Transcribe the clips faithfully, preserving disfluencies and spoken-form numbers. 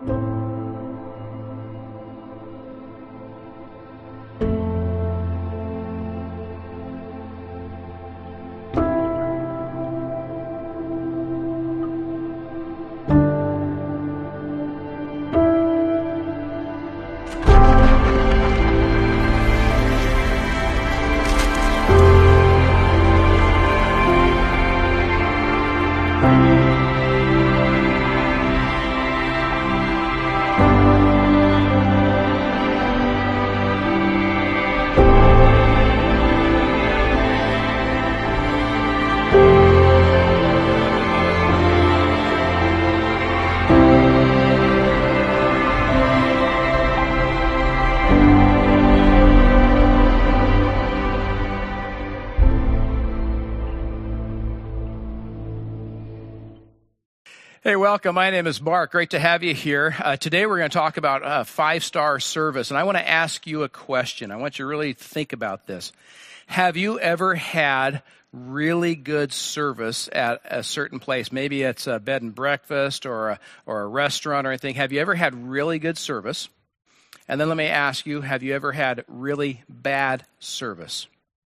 Hey, welcome. My name is Mark. Great to have you here. Uh, today we're going to talk about uh, five-star service, and I want to ask you a question. I want you to really think about this. Have you ever had really good service at a certain place? Maybe it's a bed and breakfast or a, or a restaurant or anything. Have you ever had really good service? And then let me ask you, have you ever had really bad service?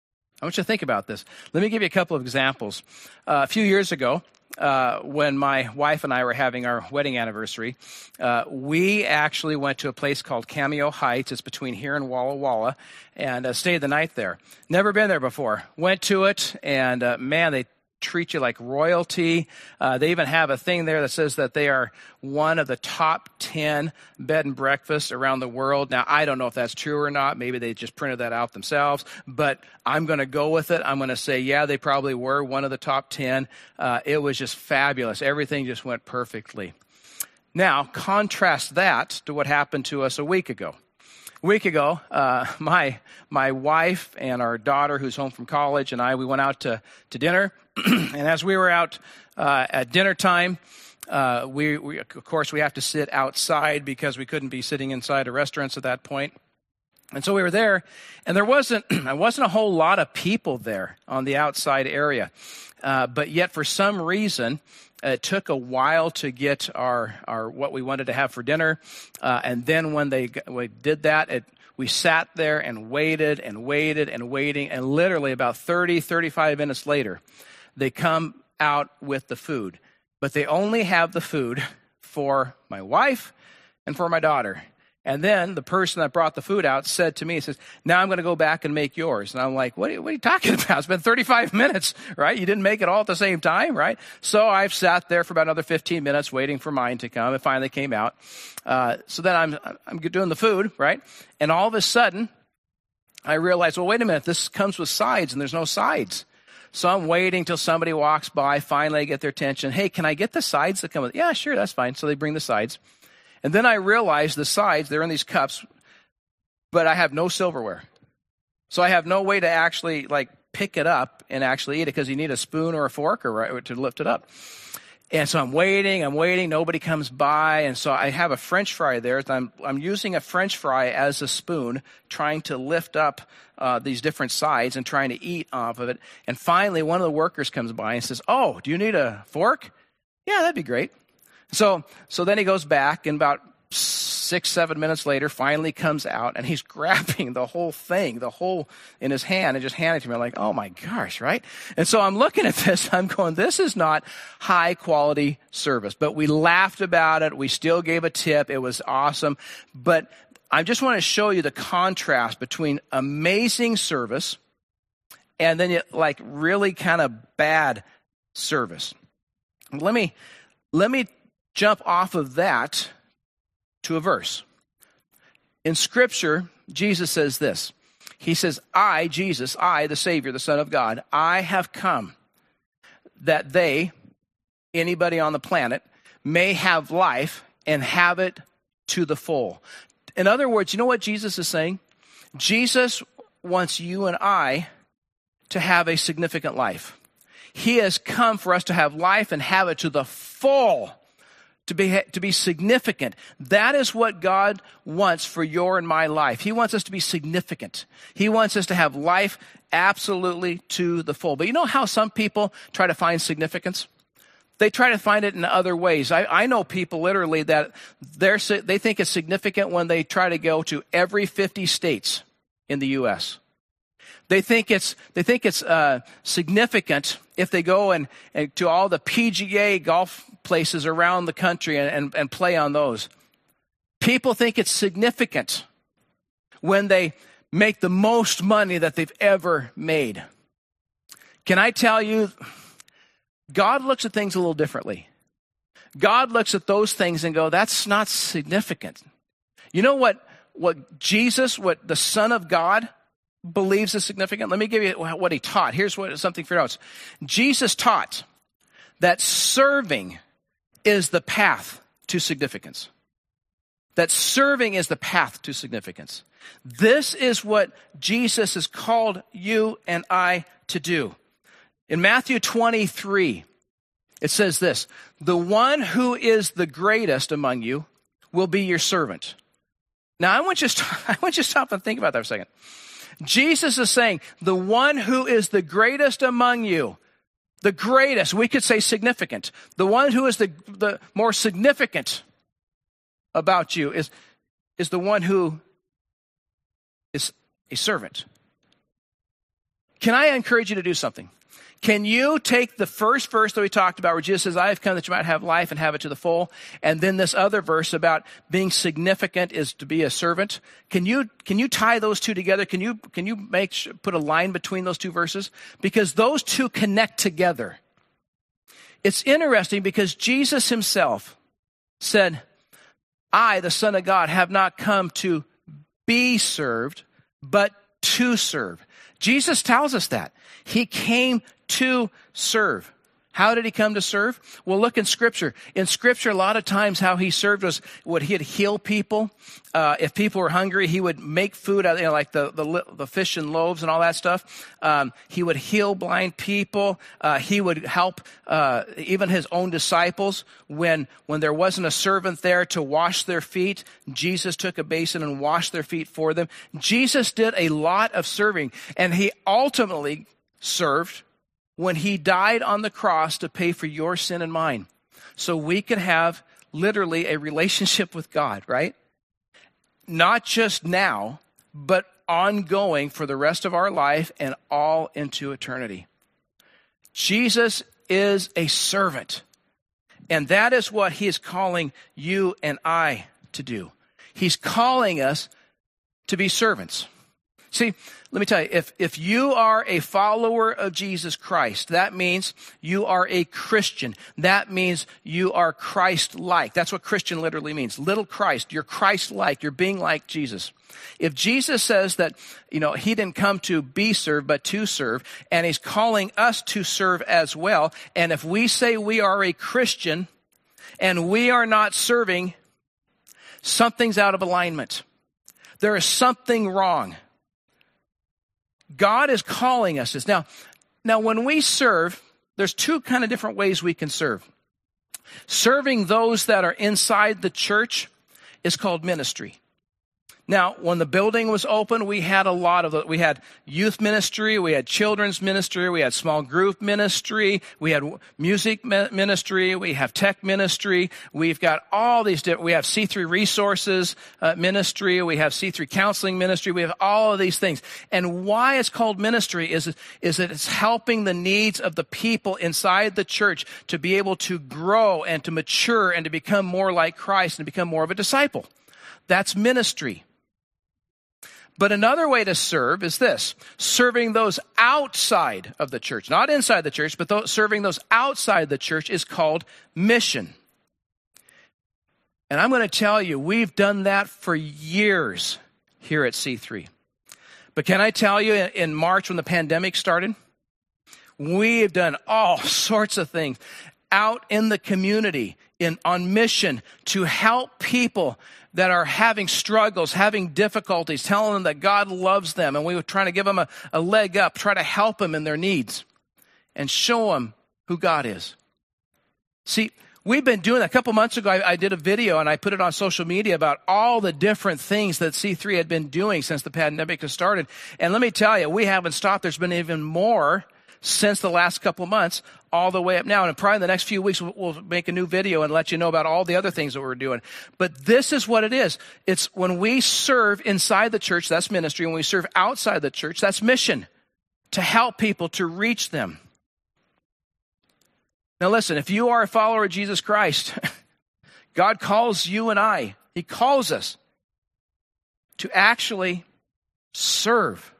I want you to think about this. Let me give you a couple of examples. Uh, a few years ago, Uh, when my wife and I were having our wedding anniversary, uh, we actually went to a place called Cameo Heights. It's between here and Walla Walla, and uh, stayed the night there. Never been there before. Went to it, and uh, man, they treat you like royalty. Uh, they even have a thing there that says that they are one of the top ten bed and breakfasts around the world. Now, I don't know if that's true or not. Maybe they just printed that out themselves, but I'm going to go with it. I'm going to say, yeah, they probably were one of the top ten. Uh, it was just fabulous. Everything just went perfectly. Now, contrast that to what happened to us a week ago. A week ago, uh, my my wife and our daughter, who's home from college, and I, we went out to, to dinner. And as we were out uh, at dinner time, uh, we, we, of course, we have to sit outside because we couldn't be sitting inside of restaurants at that point. And so we were there, and there wasn't there wasn't a whole lot of people there on the outside area. Uh, but yet, for some reason, it took a while to get our, our what we wanted to have for dinner. Uh, and then when they we did that, it, we sat there and waited and waited and waiting. And literally about thirty, thirty-five minutes later, they come out with the food. But they only have the food for my wife and for my daughter. And then the person that brought the food out said to me, he says, now I'm going to go back and make yours. And I'm like, what are, you, what are you talking about? It's been thirty-five minutes, right? You didn't make it all at the same time, right? So I've sat there for about another fifteen minutes waiting for mine to come. It finally came out. Uh, so then I'm, I'm doing the food, right? And all of a sudden, I realized, well, wait a minute, this comes with sides, and there's no sides. So I'm waiting till somebody walks by. Finally, I get their attention. Hey, can I get the sides that come with it? Yeah, sure, that's fine. So they bring the sides. And then I realized the sides, they're in these cups, but I have no silverware. So I have no way to actually like pick it up and actually eat it because you need a spoon or a fork or right, to lift it up. And so I'm waiting, I'm waiting, nobody comes by. And so I have a French fry there. I'm, I'm using a French fry as a spoon, trying to lift up uh, these different sides and trying to eat off of it. And finally, one of the workers comes by and says, oh, do you need a fork? Yeah, that'd be great. So so then he goes back, and about six, seven minutes later, finally comes out, and he's grabbing the whole thing, the whole in his hand, and just handing it to me. I'm like, oh my gosh, right? And so I'm looking at this, I'm going, this is not high quality service. But we laughed about it. We still gave a tip. It was awesome. But I just want to show you the contrast between amazing service and then like really kind of bad service. Let me, let me jump off of that to a verse. In Scripture, Jesus says this. He says, I, Jesus, I, the Savior, the Son of God, I have come that they, anybody on the planet, may have life and have it to the full. In other words, you know what Jesus is saying? Jesus wants you and I to have a significant life. He has come for us to have life and have it to the full. To be, to be significant. That is what God wants for your and my life. He wants us to be significant. He wants us to have life absolutely to the full. But you know how some people try to find significance? they try to find it in other ways. I, I know people literally that they're, they think it's significant when they try to go to every fifty states in the U S They think it's they think it's uh, significant if they go and, and to all the P G A golf places around the country and, and, and play on those. People think it's significant when they make the most money that they've ever made. Can I tell you, God looks at things a little differently. God looks at those things and go, that's not significant. You know what, what Jesus, what the Son of God believes is significant? Let me give you what he taught. Here's what something for your notes. Jesus taught that serving is the path to significance. That serving is the path to significance. This is what Jesus has called you and I to do. In Matthew twenty-three, it says this, the one who is the greatest among you will be your servant. Now, I want you to stop, I want you to stop and think about that for a second. Jesus is saying, the one who is the greatest among you, the greatest, we could say significant, the one who is the, the more significant about you is, is the one who is a servant. Can I encourage you to do something? Can you take the first verse that we talked about where Jesus says, I have come that you might have life and have it to the full, and then this other verse about being significant is to be a servant. Can you can you tie those two together? Can you can you make put a line between those two verses? Because those two connect together. It's interesting because Jesus himself said, I, the Son of God, have not come to be served, but to serve. Jesus tells us that. He came to serve. How did he come to serve? Well, look in Scripture. In Scripture, a lot of times how he served was, would he'd heal people. Uh, if people were hungry, he would make food out of, you know, like the, the, the fish and loaves and all that stuff. Um, he would heal blind people. Uh, he would help uh, even his own disciples when, when there wasn't a servant there to wash their feet. Jesus took a basin and washed their feet for them. Jesus did a lot of serving, and he ultimately served when he died on the cross to pay for your sin and mine. So we could have literally a relationship with God, right? Not just now, but ongoing for the rest of our life and all into eternity. Jesus is a servant. And that is what he is calling you and I to do. He's calling us to be servants. See, let me tell you, if, if you are a follower of Jesus Christ, that means you are a Christian. That means you are Christ-like. That's what Christian literally means. Little Christ. You're Christ-like. You're being like Jesus. If Jesus says that, you know, he didn't come to be served, but to serve, and he's calling us to serve as well, and if we say we are a Christian and we are not serving, something's out of alignment. There is something wrong. God is calling us this. Now, now when we serve, there's two kind of different ways we can serve. Serving those that are inside the church is called ministry. Now, when the building was open, we had a lot of it. We had youth ministry, we had children's ministry, we had small group ministry, we had music ministry, we have tech ministry. We've got all these different, we have C three Resources uh, ministry, we have C three Counseling ministry, we have all of these things. And why it's called ministry is, is that it's helping the needs of the people inside the church to be able to grow and to mature and to become more like Christ and become more of a disciple. That's ministry. But another way to serve is this, serving those outside of the church, not inside the church, but those, serving those outside the church is called mission. And I'm going to tell you, we've done that for years here at C three. But can I tell you, in March when the pandemic started, we've done all sorts of things out in the community, in on mission to help people that are having struggles, having difficulties, telling them that God loves them. And we were trying to give them a, a leg up, try to help them in their needs and show them who God is. See, we've been doing that. A couple months ago, I, I did a video and I put it on social media about all the different things that C three had been doing since the pandemic has started. And let me tell you, we haven't stopped. There's been even more since the last couple of months all the way up now. And probably in the next few weeks, we'll, we'll make a new video and let you know about all the other things that we're doing. But this is what it is. It's when we serve inside the church, that's ministry. When we serve outside the church, that's mission, to help people, to reach them. Now listen, if you are a follower of Jesus Christ, God calls you and I, he calls us to actually serve.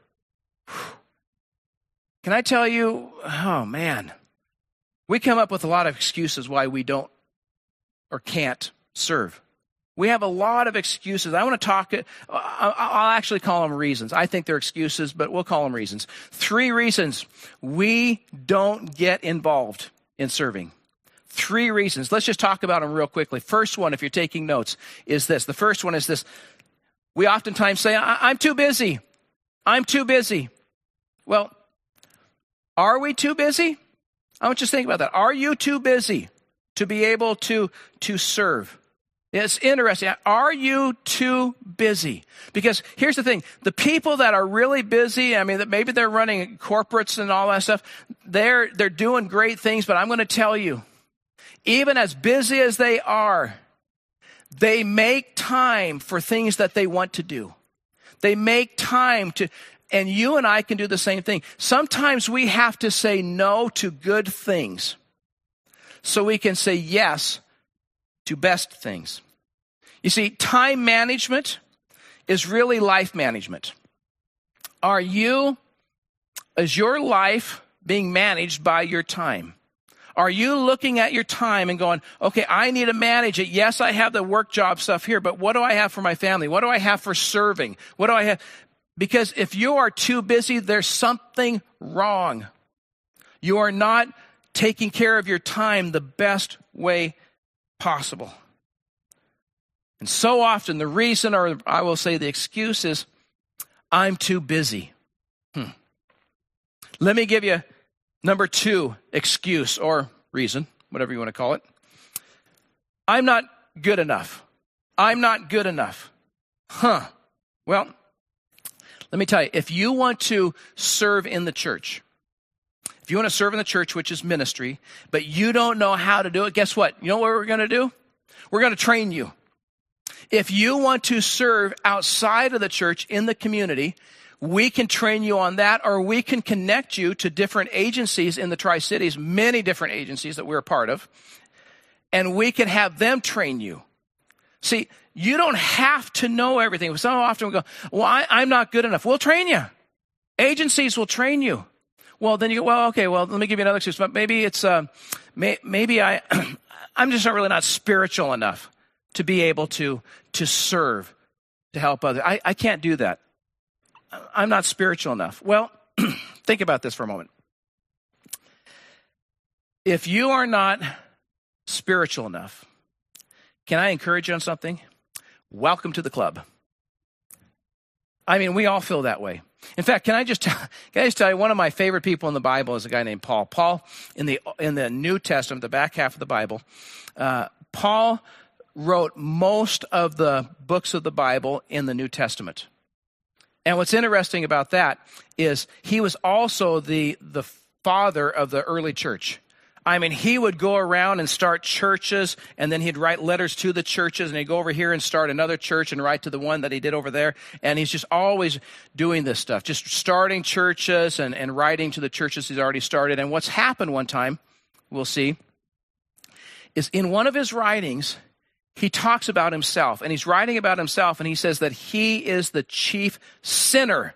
Can I tell you, oh man, we come up with a lot of excuses why we don't or can't serve. We have a lot of excuses. I want to talk, I'll actually call them reasons. I think they're excuses, but we'll call them reasons. Three reasons we don't get involved in serving. Three reasons. Let's just talk about them real quickly. First one, if you're taking notes, is this. The first one is this. We oftentimes say, I'm too busy. I'm too busy. Well, are we too busy? I want you to think about that. Are you too busy to be able to, to serve? It's interesting. Are you too busy? Because here's the thing. The people that are really busy, I mean, that maybe they're running corporates and all that stuff, they're, they're doing great things, but I'm going to tell you, even as busy as they are, they make time for things that they want to do. They make time to, and you and I can do the same thing. Sometimes we have to say no to good things so we can say yes to best things. You see, time management is really life management. Are you, is your life being managed by your time? Are you looking at your time and going, okay, I need to manage it. Yes, I have the work job stuff here, but what do I have for my family? What do I have for serving? What do I have? Because if you are too busy, there's something wrong. You are not taking care of your time the best way possible. And so often the reason, or I will say the excuse, is I'm too busy. Hmm. Let me give you number two excuse or reason, whatever you want to call it. I'm not good enough. I'm not good enough. Huh. Well, let me tell you, if you want to serve in the church, if you want to serve in the church, which is ministry, but you don't know how to do it, guess what? You know what we're going to do? We're going to train you. If you want to serve outside of the church in the community, we can train you on that, or we can connect you to different agencies in the Tri-Cities, many different agencies that we're a part of, and we can have them train you. See, you don't have to know everything. So often we go, well, I, I'm not good enough. We'll train you. Agencies will train you. Well, then you go, well, okay, well, let me give you another excuse. But maybe it's, uh, may, maybe I, I'm just not really not spiritual enough to be able to, to serve, to help others. I, I can't do that. I'm not spiritual enough. Well, think about this for a moment. If you are not spiritual enough, can I encourage you on something? Welcome to the club. I mean, we all feel that way. In fact, can I just tell, can I just tell you, one of my favorite people in the Bible is a guy named Paul. Paul, in the in the New Testament, the back half of the Bible, uh, Paul wrote most of the books of the Bible in the New Testament. And what's interesting about that is he was also the the father of the early church. I mean, he would go around and start churches, and then he'd write letters to the churches, and he'd go over here and start another church and write to the one that he did over there. And he's just always doing this stuff, just starting churches and, and writing to the churches he's already started. And what's happened one time, we'll see, is in one of his writings, he talks about himself, and he's writing about himself, and he says that he is the chief sinner.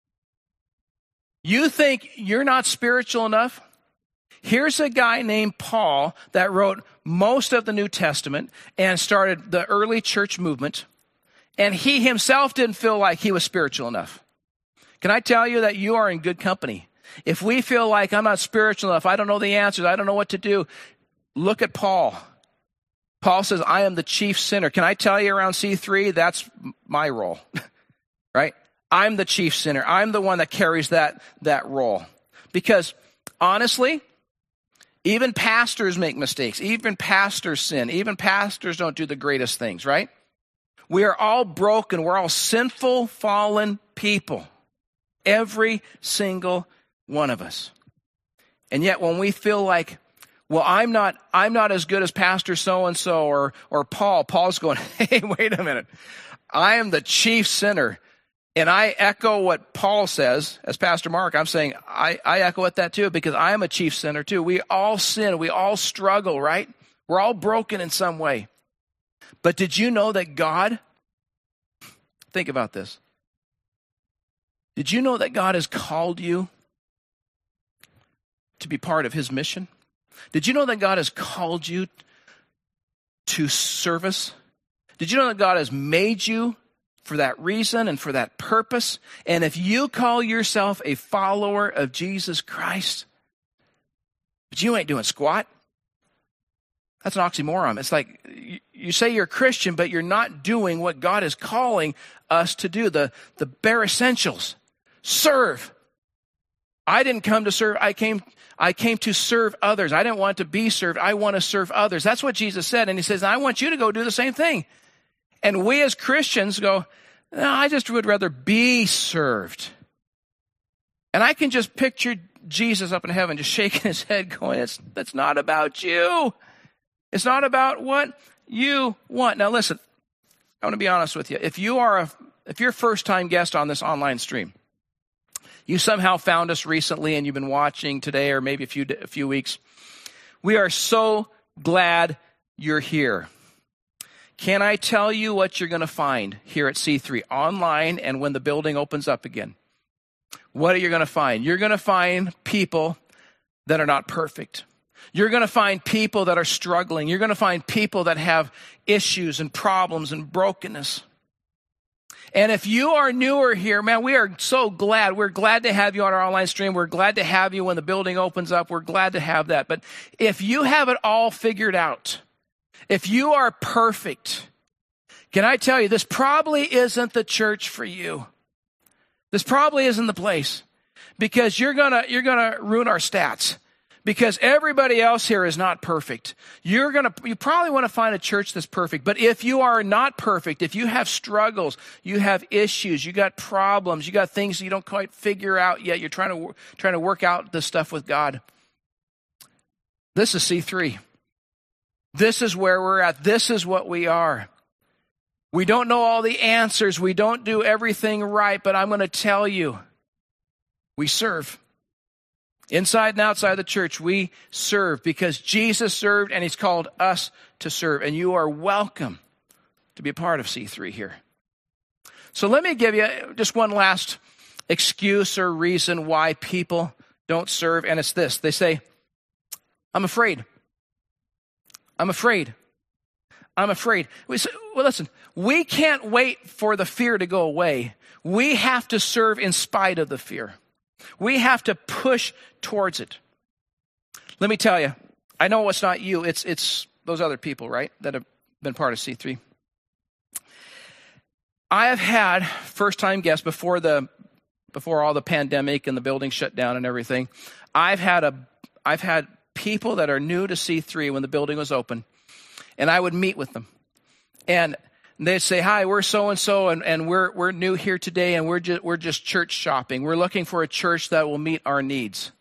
You think you're not spiritual enough? Here's a guy named Paul that wrote most of the New Testament and started the early church movement, and he himself didn't feel like he was spiritual enough. Can I tell you that you are in good company? If we feel like I'm not spiritual enough, I don't know the answers, I don't know what to do, look at Paul. Paul says, I am the chief sinner. Can I tell you around C three, that's my role, right? I'm the chief sinner. I'm the one that carries that, that role. Because honestly, even pastors make mistakes. Even pastors sin. Even pastors don't do the greatest things, right? We are all broken. We're all sinful, fallen people. Every single one of us. And yet when we feel like, well, I'm not, I'm not as good as Pastor so-and-so or, or Paul, Paul's going, hey, wait a minute. I am the chief sinner. And I echo what Paul says as Pastor Mark. I'm saying I, I echo it that too, because I am a chief sinner too. We all sin. We all struggle, right? We're all broken in some way. But did you know that God, think about this. Did you know that God has called you to be part of his mission? Did you know that God has called you to service? Did you know that God has made you for that reason and for that purpose? And if you call yourself a follower of Jesus Christ, but you ain't doing squat, that's an oxymoron. It's like you say you're a Christian, but you're not doing what God is calling us to do, the, the bare essentials. Serve. I didn't come to serve. I came, I came to serve others. I didn't want to be served. I want to serve others. That's what Jesus said. And he says, I want you to go do the same thing. And we as Christians go, no, I just would rather be served. And I can just picture Jesus up in heaven just shaking his head going, it's, that's not about you. It's not about what you want. Now listen, I want to be honest with you. If you are a, if you're a first-time guest on this online stream, you somehow found us recently and you've been watching today or maybe a few, a few weeks, we are so glad you're here. Can I tell you what you're going to find here at C three online and when the building opens up again? What are you going to find? You're going to find people that are not perfect. You're going to find people that are struggling. You're going to find people that have issues and problems and brokenness. And if you are newer here, man, we are so glad. We're glad to have you on our online stream. We're glad to have you when the building opens up. We're glad to have that. But if you have it all figured out, if you are perfect, can I tell you, this probably isn't the church for you. This probably isn't the place, because you're gonna you're gonna ruin our stats, because everybody else here is not perfect. You're gonna you probably want to find a church that's perfect. But if you are not perfect, if you have struggles, you have issues, you got problems, you got things you don't quite figure out yet, you're trying to trying to work out this stuff with God, this is C three. This is where we're at. This is what we are. We don't know all the answers. We don't do everything right, but I'm going to tell you, we serve. Inside and outside the church, we serve because Jesus served and he's called us to serve. And you are welcome to be a part of C three here. So let me give you just one last excuse or reason why people don't serve. And it's this. They say, I'm afraid. I'm afraid. I'm afraid. We say, well, listen, we can't wait for the fear to go away. We have to serve in spite of the fear. We have to push towards it. Let me tell you, I know it's not you. It's it's those other people, right, that have been part of C three. I have had first-time guests before the before all the pandemic and the building shut down and everything. I've had a I've had people that are new to C three when the building was open, and I would meet with them, and they'd say, "Hi, we're so and so, and and we're we're new here today, and we're just we're just church shopping. We're looking for a church that will meet our needs."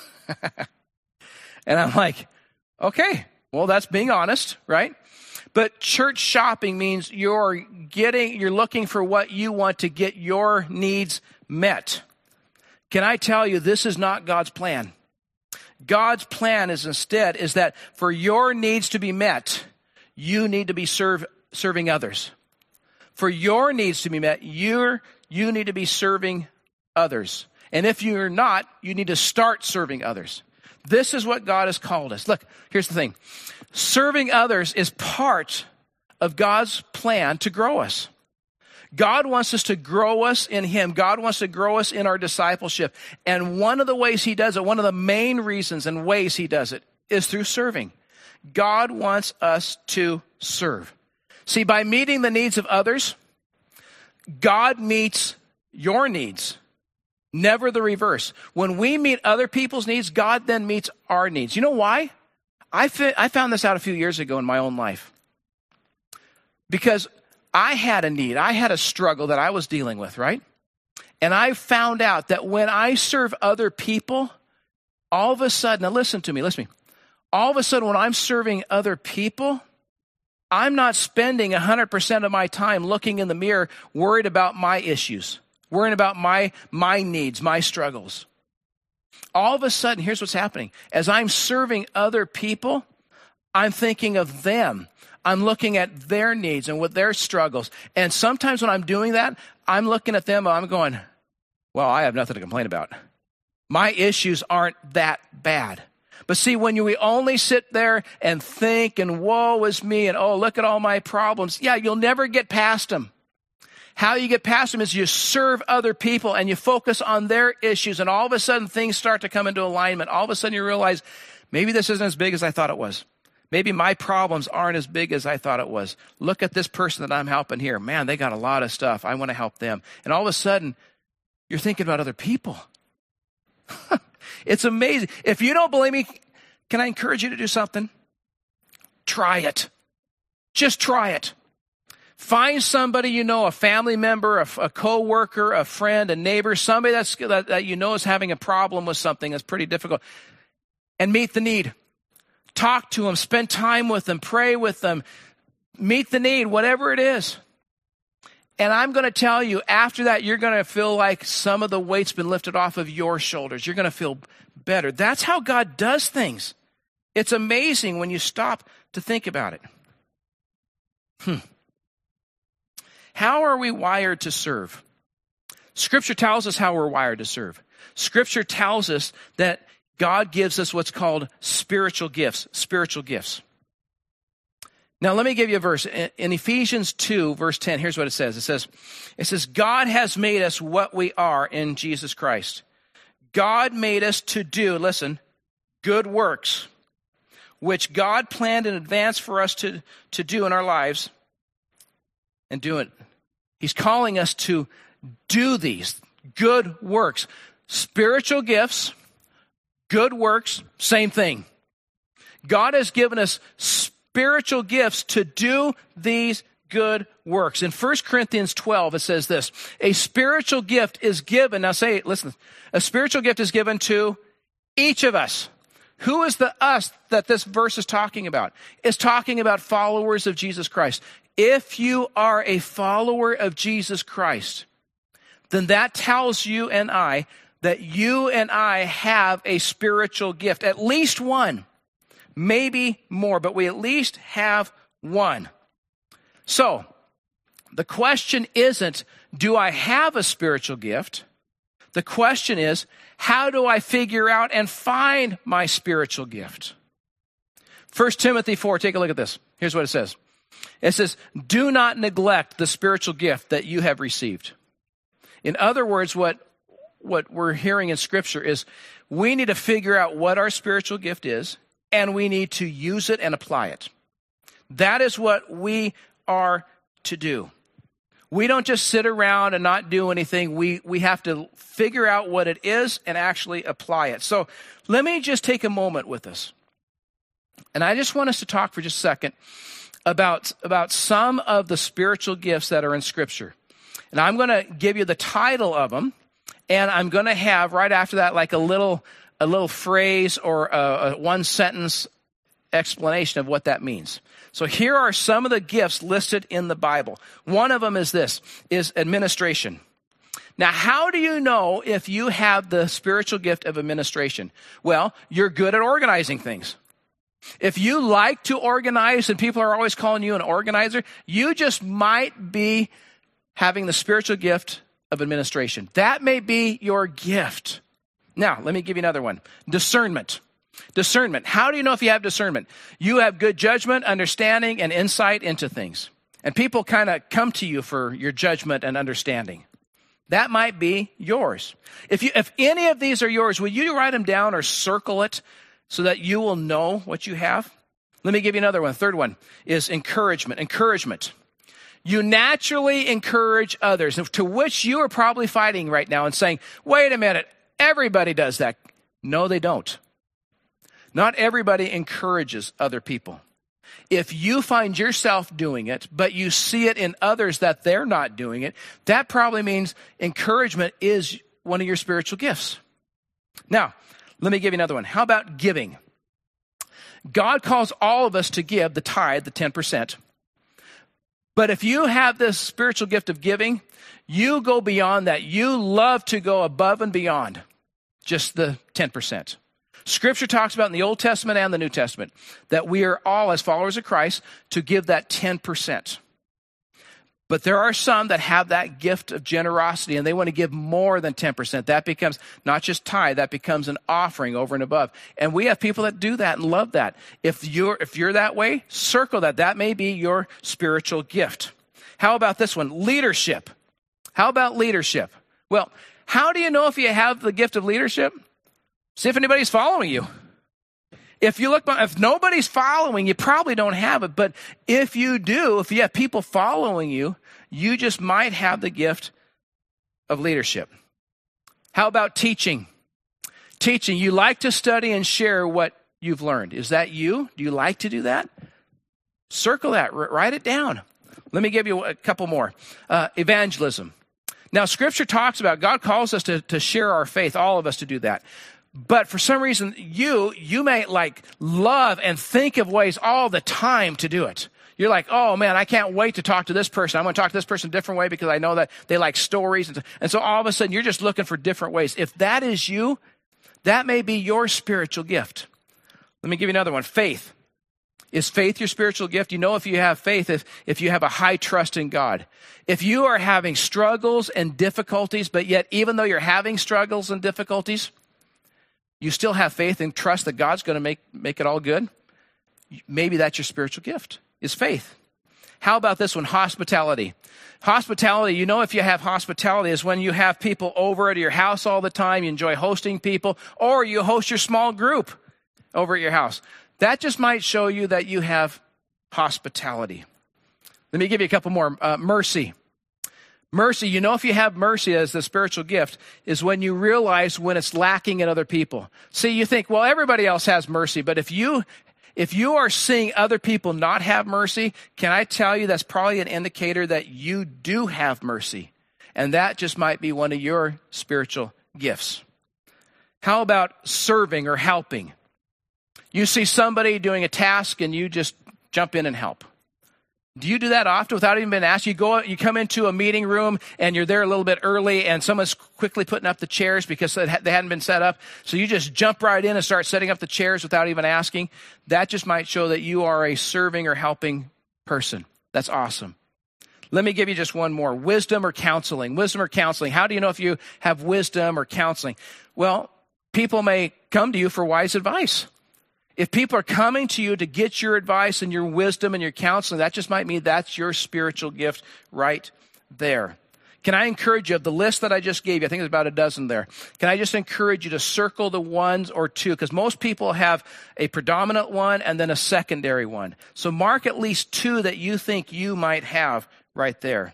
And I'm like, "Okay, well, that's being honest, right?" But church shopping means you're getting you're looking for what you want to get your needs met. Can I tell you, this is not God's plan. God's plan is instead is that for your needs to be met, you need to be serve, serving others. For your needs to be met, you're, you need to be serving others. And if you're not, you need to start serving others. This is what God has called us. Look, here's the thing. Serving others is part of God's plan to grow us. God wants us to grow us in Him. God wants to grow us in our discipleship. And one of the ways He does it, one of the main reasons and ways He does it, is through serving. God wants us to serve. See, by meeting the needs of others, God meets your needs, never the reverse. When we meet other people's needs, God then meets our needs. You know why? I, fi- I found this out a few years ago in my own life. Because I had a need. I had a struggle that I was dealing with, right? And I found out that when I serve other people, all of a sudden, now listen to me, listen to me. All of a sudden when I'm serving other people, I'm not spending one hundred percent of my time looking in the mirror, worried about my issues, worrying about my, my needs, my struggles. All of a sudden, here's what's happening. As I'm serving other people, I'm thinking of them. I'm looking at their needs and what their struggles. And sometimes when I'm doing that, I'm looking at them and I'm going, well, I have nothing to complain about. My issues aren't that bad. But see, when you, we only sit there and think and woe is me and oh, look at all my problems. Yeah, you'll never get past them. How you get past them is you serve other people and you focus on their issues, and all of a sudden things start to come into alignment. All of a sudden you realize maybe this isn't as big as I thought it was. Maybe my problems aren't as big as I thought it was. Look at this person that I'm helping here. Man, they got a lot of stuff. I want to help them. And all of a sudden you're thinking about other people. It's amazing. If you don't believe me, can I encourage you to do something? Try it. Just try it. Find somebody you know, a family member, a, a co-worker, a friend, a neighbor, somebody that's, that, that you know is having a problem with something that's pretty difficult, and meet the need. Talk to them, spend time with them, pray with them, meet the need, whatever it is. And I'm going to tell you, after that, you're going to feel like some of the weight's been lifted off of your shoulders. You're going to feel better. That's how God does things. It's amazing when you stop to think about it. Hmm. How are we wired to serve? Scripture tells us how we're wired to serve. Scripture tells us that God gives us what's called spiritual gifts, spiritual gifts. Now, let me give you a verse. In Ephesians two, verse ten, here's what it says. It says, it says, God has made us what we are in Jesus Christ. God made us to do, listen, good works, which God planned in advance for us to, to do in our lives and do it. He's calling us to do these good works. Spiritual gifts, good works, same thing. God has given us spiritual gifts to do these good works. In First Corinthians twelve, it says this, a spiritual gift is given, now say, listen, a spiritual gift is given to each of us. Who is the us that this verse is talking about? It's talking about followers of Jesus Christ. If you are a follower of Jesus Christ, then that tells you and I that you and I have a spiritual gift, at least one, maybe more, but we at least have one. So, the question isn't, do I have a spiritual gift? The question is, how do I figure out and find my spiritual gift? First Timothy four, take a look at this. Here's what it says. It says, do not neglect the spiritual gift that you have received. In other words, what, what we're hearing in Scripture is we need to figure out what our spiritual gift is, and we need to use it and apply it. That is what we are to do. We don't just sit around and not do anything. We, we have to figure out what it is and actually apply it. So let me just take a moment with us. And I just want us to talk for just a second about, about some of the spiritual gifts that are in Scripture. And I'm going to give you the title of them, and I'm going to have right after that like a little, a little phrase or a, a one sentence explanation of what that means. So here are some of the gifts listed in the Bible. One of them is this, is administration. Now, how do you know if you have the spiritual gift of administration? Well, you're good at organizing things. If you like to organize and people are always calling you an organizer, you just might be having the spiritual gift of administration. That may be your gift. Now, let me give you another one. Discernment. Discernment. How do you know if you have discernment? You have good judgment, understanding, and insight into things. And people kind of come to you for your judgment and understanding. That might be yours. If you, if any of these are yours, will you write them down or circle it so that you will know what you have? Let me give you another one. Third one is encouragement. Encouragement. You naturally encourage others, to which you are probably fighting right now and saying, wait a minute, everybody does that. No, they don't. Not everybody encourages other people. If you find yourself doing it, but you see it in others that they're not doing it, that probably means encouragement is one of your spiritual gifts. Now, Let me give you another one. How about giving? God calls all of us to give the tithe, the ten percent. But if you have this spiritual gift of giving, you go beyond that. You love to go above and beyond just the ten percent. Scripture talks about in the Old Testament and the New Testament that we are all, as followers of Christ, to give that ten percent. But there are some that have that gift of generosity and they want to give more than ten percent. That becomes not just tithe, that becomes an offering over and above. And we have people that do that and love that. If you're, if you're that way, circle that. That may be your spiritual gift. How about this one? Leadership. How about leadership? Well, how do you know if you have the gift of leadership? See if anybody's following you. If you look, if nobody's following, you probably don't have it. But if you do, if you have people following you, you just might have the gift of leadership. How about teaching? Teaching, you like to study and share what you've learned. Is that you? Do you like to do that? Circle that, write it down. Let me give you a couple more. Uh, evangelism. Now, Scripture talks about, God calls us to, to share our faith, all of us to do that. But for some reason, you, you may like love and think of ways all the time to do it. You're like, oh man, I can't wait to talk to this person. I'm going to talk to this person a different way because I know that they like stories. And so, and so all of a sudden, you're just looking for different ways. If that is you, that may be your spiritual gift. Let me give you another one. Faith. Is faith your spiritual gift? You know if you have faith, if, if you have a high trust in God. If you are having struggles and difficulties, but yet even though you're having struggles and difficulties, you still have faith and trust that God's going to make, make it all good, maybe that's your spiritual gift, is faith. How about this one? Hospitality. Hospitality, you know if you have hospitality is when you have people over at your house all the time, you enjoy hosting people, or you host your small group over at your house. That just might show you that you have hospitality. Let me give you a couple more. Uh, mercy. Mercy, you know if you have mercy as the spiritual gift, is when you realize when it's lacking in other people. See, you think, well, everybody else has mercy, but if you if you are seeing other people not have mercy, can I tell you that's probably an indicator that you do have mercy. And that just might be one of your spiritual gifts. How about serving or helping? You see somebody doing a task and you just jump in and help. Do you do that often without even being asked? You go, you come into a meeting room and you're there a little bit early and someone's quickly putting up the chairs because they hadn't been set up. So you just jump right in and start setting up the chairs without even asking. That just might show that you are a serving or helping person. That's awesome. Let me give you just one more. Wisdom or counseling. Wisdom or counseling. How do you know if you have wisdom or counseling? Well, people may come to you for wise advice. If people are coming to you to get your advice and your wisdom and your counseling, that just might mean that's your spiritual gift right there. Can I encourage you, of the list that I just gave you, I think there's about a dozen there, can I just encourage you to circle the ones or two? Because most people have a predominant one and then a secondary one. So mark at least two that you think you might have right there.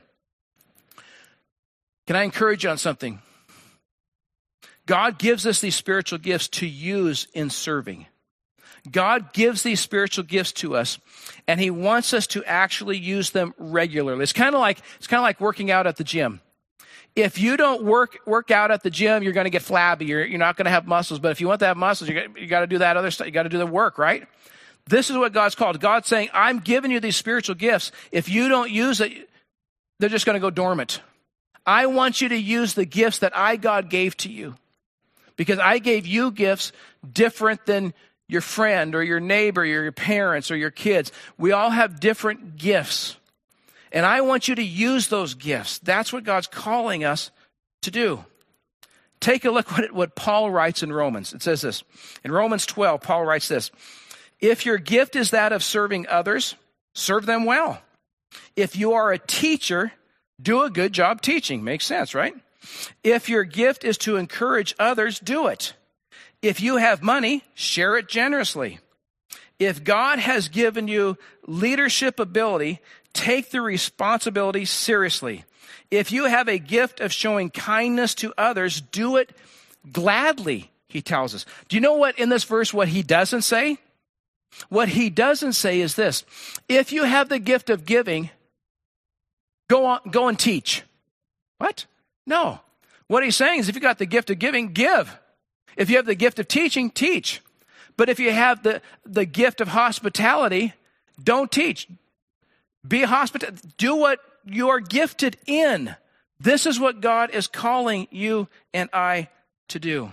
Can I encourage you on something? God gives us these spiritual gifts to use in serving. God gives these spiritual gifts to us, and he wants us to actually use them regularly. It's kind of like it's kind of like working out at the gym. If you don't work work out at the gym, you're going to get flabby. You're, you're not going to have muscles. But if you want to have muscles, you got, you got to do that other stuff. You got to do the work, right? This is what God's called. God's saying, I'm giving you these spiritual gifts. If you don't use it, they're just going to go dormant. I want you to use the gifts that I, God, gave to you, because I gave you gifts different than your friend or your neighbor, or your parents or your kids. We all have different gifts. And I want you to use those gifts. That's what God's calling us to do. Take a look at what Paul writes in Romans. It says this. In Romans twelve, Paul writes this. If your gift is that of serving others, serve them well. If you are a teacher, do a good job teaching. Makes sense, right? If your gift is to encourage others, do it. If you have money, share it generously. If God has given you leadership ability, take the responsibility seriously. If you have a gift of showing kindness to others, do it gladly, he tells us. Do you know what in this verse, what he doesn't say? What he doesn't say is this. If you have the gift of giving, go on, go and teach. What? No. What he's saying is if you got the gift of giving, give. If you have the gift of teaching, teach. But if you have the, the gift of hospitality, don't teach. Be a hospital. Do what you're gifted in. This is what God is calling you and I to do.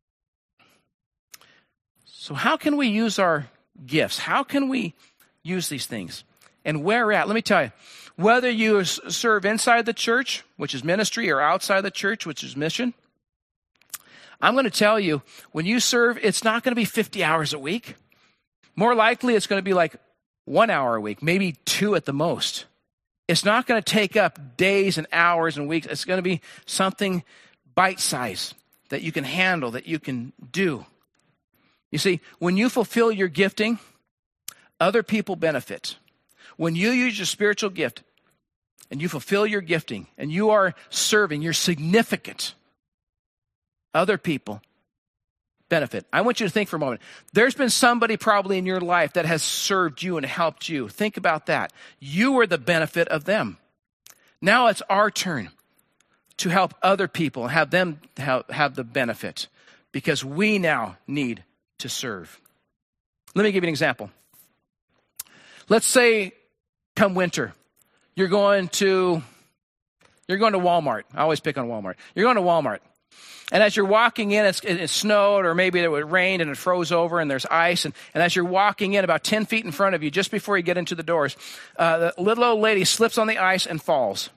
So how can we use our gifts? How can we use these things? And where at? Let me tell you, whether you serve inside the church, which is ministry, or outside the church, which is mission, I'm going to tell you, when you serve, it's not going to be fifty hours a week. More likely, it's going to be like one hour a week, maybe two at the most. It's not going to take up days and hours and weeks. It's going to be something bite-sized that you can handle, that you can do. You see, when you fulfill your gifting, other people benefit. When you use your spiritual gift and you fulfill your gifting and you are serving, you're significant, other people benefit. I want you to think for a moment. There's been somebody probably in your life that has served you and helped you. Think about that. You were the benefit of them. Now it's our turn to help other people and have them have, have the benefit, because we now need to serve. Let me give you an example. Let's say come winter, you're going to you're going to Walmart. I always pick on Walmart. You're going to Walmart. And as you're walking in, it's, it snowed, or maybe it rained and it froze over and there's ice. And, and as you're walking in about ten feet in front of you, just before you get into the doors, uh, the little old lady slips on the ice and falls.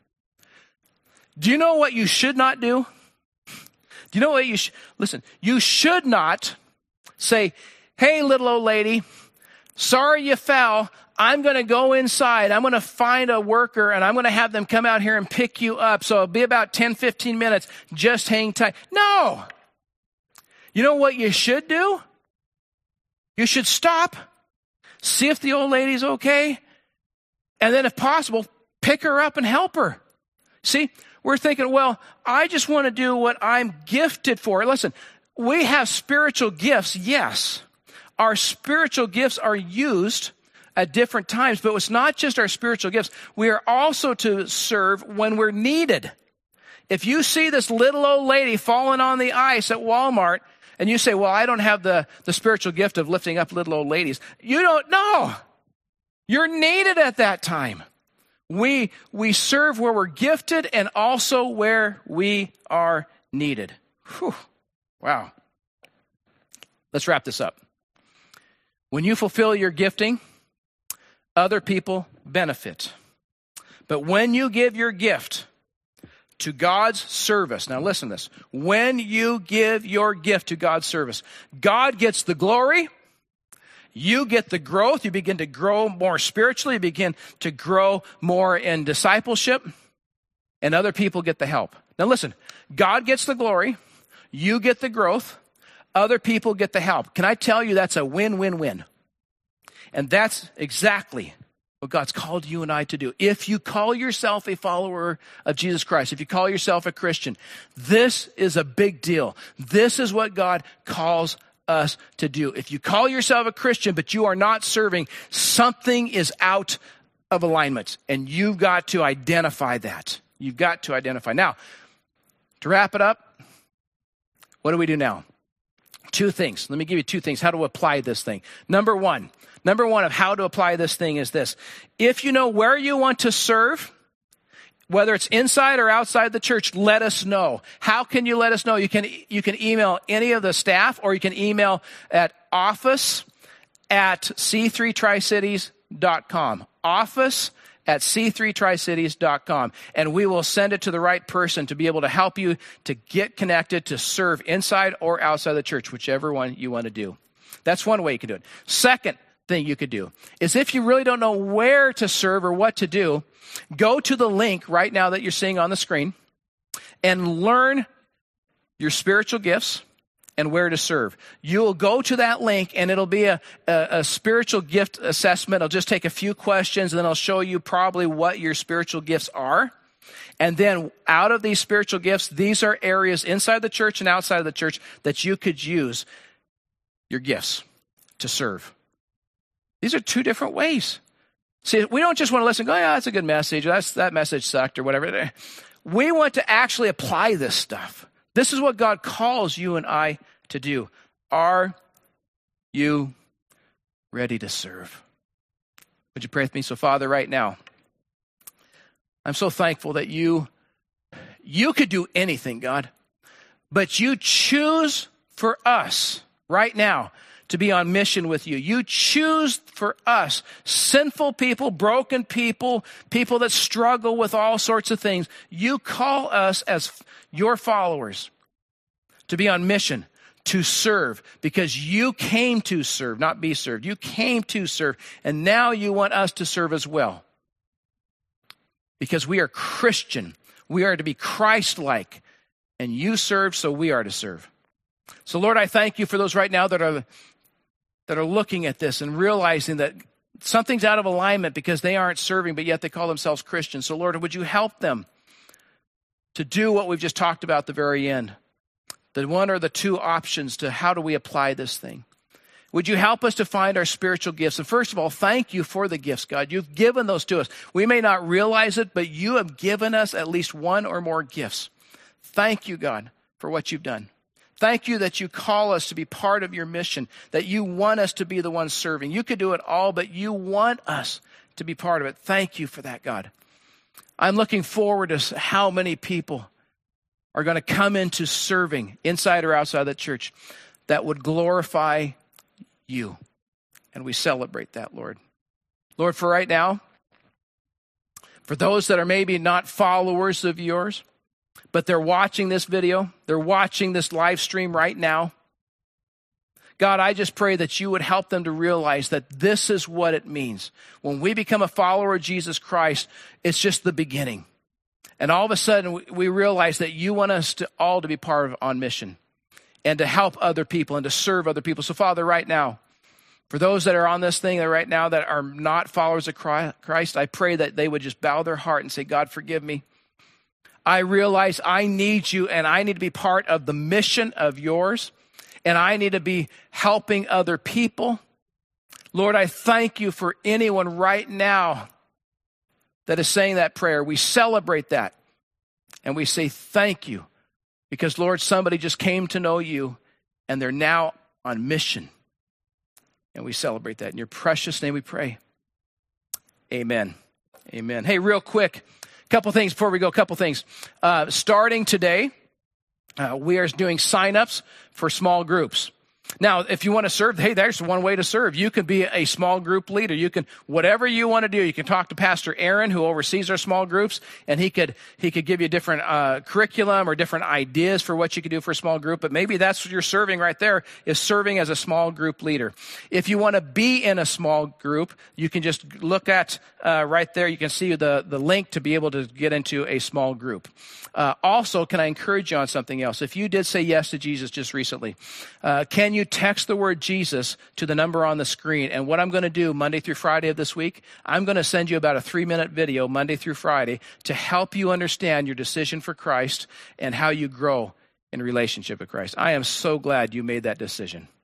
Do you know what you should not do? Do you know what you should? Listen, you should not say, hey, little old lady, sorry you fell. I'm going to go inside. I'm going to find a worker and I'm going to have them come out here and pick you up. So it'll be about ten, fifteen minutes. Just hang tight. No. You know what you should do? You should stop, see if the old lady's okay, and then if possible, pick her up and help her. See, we're thinking, well, I just want to do what I'm gifted for. Listen, we have spiritual gifts, yes. Our spiritual gifts are used at different times, but it's not just our spiritual gifts. We are also to serve when we're needed. If you see this little old lady falling on the ice at Walmart, and you say, well, I don't have the, the spiritual gift of lifting up little old ladies, you don't know. You're needed at that time. We, we serve where we're gifted and also where we are needed. Whew. Wow. Let's wrap this up. When you fulfill your gifting, other people benefit. But when you give your gift to God's service, now listen to this. When you give your gift to God's service, God gets the glory. You get the growth. You begin to grow more spiritually. You begin to grow more in discipleship. And other people get the help. Now listen, God gets the glory. You get the growth. Other people get the help. Can I tell you that's a win-win-win? And that's exactly what God's called you and I to do. If you call yourself a follower of Jesus Christ, if you call yourself a Christian, this is a big deal. This is what God calls us to do. If you call yourself a Christian, but you are not serving, something is out of alignment. And you've got to identify that. You've got to identify. Now, to wrap it up, what do we do now? Two things. Let me give you two things, how to apply this thing. Number one, number one of how to apply this thing is this. If you know where you want to serve, whether it's inside or outside the church, let us know. How can you let us know? You can, you can email any of the staff, or you can email at office at c three tri cities dot com. Office at c three tri cities dot com. And we will send it to the right person to be able to help you to get connected, to serve inside or outside the church, whichever one you want to do. That's one way you can do it. Second thing you could do is, if you really don't know where to serve or what to do, go to the link right now that you're seeing on the screen and learn your spiritual gifts and where to serve. You'll go to that link and it'll be a, a, a spiritual gift assessment. It'll just take a few questions and then I'll show you probably what your spiritual gifts are. And then out of these spiritual gifts, these are areas inside the church and outside of the church that you could use your gifts to serve. These are two different ways. See, we don't just want to listen and go, yeah, that's a good message. That's, that message sucked or whatever. We want to actually apply this stuff. This is what God calls you and I to do. Are you ready to serve? Would you pray with me? So, Father, right now, I'm so thankful that you, you could do anything, God, but you choose for us right now to be on mission with you. You choose for us, sinful people, broken people, people that struggle with all sorts of things. You call us as your followers to be on mission, to serve, because you came to serve, not be served. You came to serve, and now you want us to serve as well. Because we are Christian. We are to be Christ-like, and you serve, so we are to serve. So, Lord, I thank you for those right now that are that are looking at this and realizing that something's out of alignment because they aren't serving, but yet they call themselves Christians. So, Lord, would you help them to do what we've just talked about at the very end? The one or the two options to how do we apply this thing? Would you help us to find our spiritual gifts? And first of all, thank you for the gifts, God. You've given those to us. We may not realize it, but you have given us at least one or more gifts. Thank you, God, for what you've done. Thank you that you call us to be part of your mission, that you want us to be the ones serving. You could do it all, but you want us to be part of it. Thank you for that, God. I'm looking forward to how many people are going to come into serving, inside or outside the church, that would glorify you. And we celebrate that, Lord. Lord, for right now, for those that are maybe not followers of yours, but they're watching this video, they're watching this live stream right now, God, I just pray that you would help them to realize that this is what it means. When we become a follower of Jesus Christ, it's just the beginning. And all of a sudden, we realize that you want us to all to be part of on mission and to help other people and to serve other people. So, Father, right now, for those that are on this thing right now that are not followers of Christ, I pray that they would just bow their heart and say, God, forgive me. I realize I need you and I need to be part of the mission of yours, and I need to be helping other people. Lord, I thank you for anyone right now that is saying that prayer. We celebrate that and we say thank you because, Lord, somebody just came to know you and they're now on mission. And we celebrate that. In your precious name we pray. Amen. Amen. Hey, real quick. Couple things before we go, couple things. Uh, starting today, uh, we are doing signups for small groups. Now, if you want to serve, hey, there's one way to serve. You can be a small group leader. You can, whatever you want to do, you can talk to Pastor Aaron, who oversees our small groups, and he could he could give you different uh, curriculum or different ideas for what you could do for a small group. But maybe that's what you're serving right there, is serving as a small group leader. If you want to be in a small group, you can just look at uh, right there. You can see the, the link to be able to get into a small group. Uh, also, can I encourage you on something else? If you did say yes to Jesus just recently, uh, can you text the word Jesus to the number on the screen? And what I'm going to do Monday through Friday of this week, I'm going to send you about a three-minute video Monday through Friday to help you understand your decision for Christ and how you grow in relationship with Christ. I am so glad you made that decision.